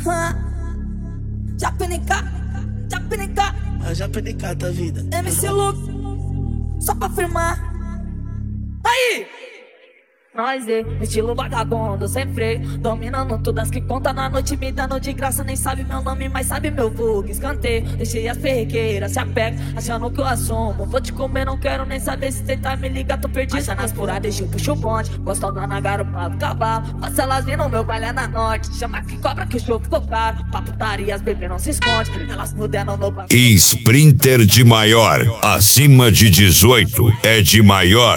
Japinica, a Japinica da vida. MC Luke, só pra firmar. Aí! Nós estilo vagabundo, sem freio, dominando todas que conta na noite, me dando de graça. Nem sabe meu nome, mas sabe meu vulgo. Escanteio, deixei as perrequeiras, se apega, achando que eu assumo. Vou te comer, não quero nem saber se tentar me ligar, tô perdido. Essa nas furadas, eu puxo o bonde, gostosa na garupa do cavalo. Faça elas vir no meu baile na norte, chama que cobra que o show ficou caro. Pra putaria, as bebês não se esconde, elas mudaram no banco. Sprinter de maior, acima de 18 é de maior.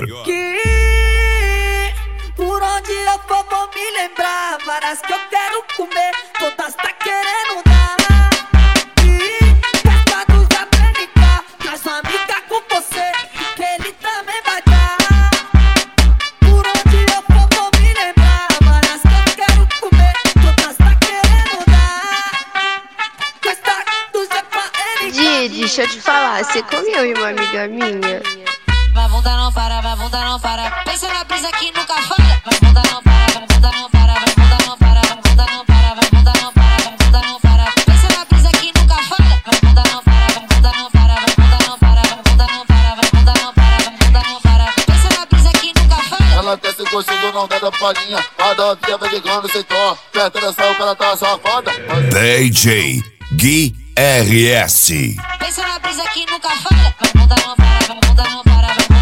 Por onde eu for vou me lembrar, várias que eu quero comer, todas tá querendo dar. E festa dos Japinica, traz uma amiga com você, que ele também vai dar. Por onde eu for vou me lembrar, várias que eu quero comer, todas tá querendo dar. Festa dos Japinica. Didi, deixa eu te falar, você comeu em uma amiga minha? Vai bunda não para, vai bunda não para. Pensa na brisa que nunca falha. Vai bunda não para, vai bunda não para, vai bunda não para, vai bunda não para, vai bunda não para, vai bunda não para. Pensa na brisa que nunca falha. Vai bunda não para, vai bunda não para, vai bunda não para, vai bunda não para, vai bunda não para, vai bunda não para. Pensa na brisa que nunca falha. Ela quer ser gostinho, não dá da palhinha. A novinha vai ligando sem tom. Perto dessa roupa, ela tá safada. DJ Gui RS. Pensa na brisa que nunca falha. Vai bunda não para, vai bunda não para.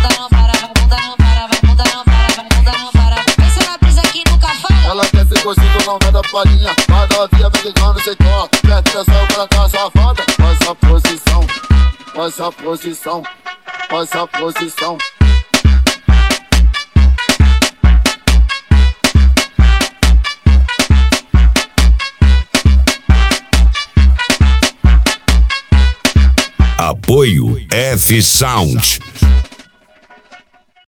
Ela quer ser gostinho, não dá da palhinha. A novinha vai ligando sem tom. Perto dessa roupa, ela tá safada. Faz a posição, faz a posição, faz a posição. Apoio F Sound.